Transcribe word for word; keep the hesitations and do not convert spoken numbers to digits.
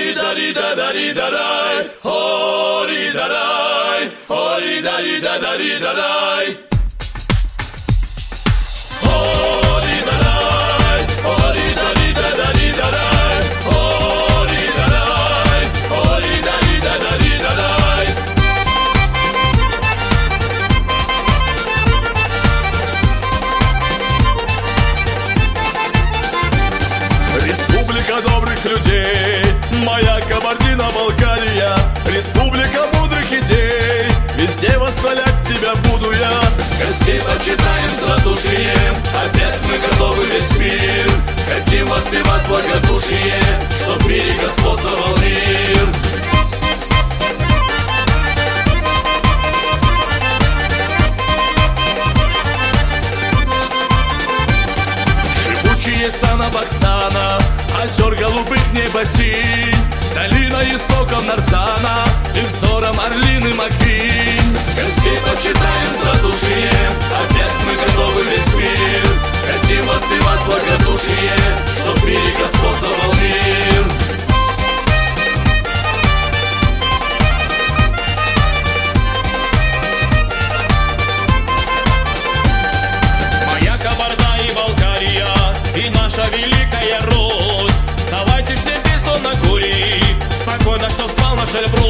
Ори-да-ри-да-да-ри-да-дай, ори-да-дай, ори-да-ри-да-да-ри-да-дай. Ори-да-дай, ори-да-ри-да-да-ри-да-дай, ори-да-дай, ори-да-ри-да-да-ри-да-дай. Республика добрых людей, моя Кабардино-Балкария, республика мудрых идей, везде восхвалять тебя буду я. Гостей почитаем с радушием, опять мы готовы весь мир. Хотим воспевать благодушие, чтоб в мире господствовал мир. Шипучие Сана-Баксана, озер голубых небо синь, долина истоков Нарзана и взором орлиный Махинь. Гостей почитаем с радушием, опять мы готовы весь мир. Хотим воспевать благодушие, чтоб в мире господствовал мир. Моя Кабарда и Балкария, и наша великая Русь, давайте все песню на гури, спокойно, чтоб спал наш Эльбрус.